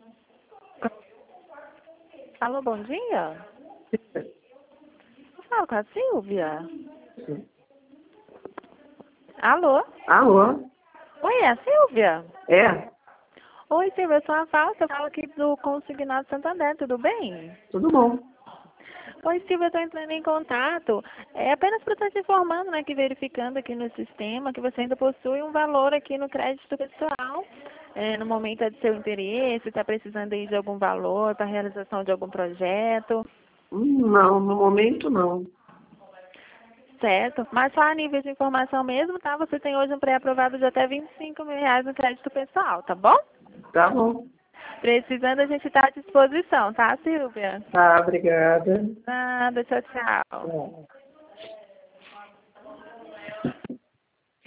Alô, bom dia. Fala com a Silvia. Sim. Alô? Alô? Oi, é a Silvia? É? Oi, Silvia, eu sou a Falsa, eu falo aqui do Consignado Santander, tudo bem? Tudo bom? Oi, Silvia, eu estou entrando em contato. É apenas para estar te informando, né, que verificando aqui no sistema que você ainda possui um valor aqui no crédito pessoal. No momento é de seu interesse, está precisando aí de algum valor para a realização de algum projeto. Não, no momento não. Certo, mas só a nível de informação mesmo, tá? Você tem hoje um pré-aprovado de até R$ 25.000 no crédito pessoal, tá bom? Tá bom. Precisando, a gente está à disposição, tá, Silvia? Tá, obrigada. Nada, tchau, tchau. Tchau.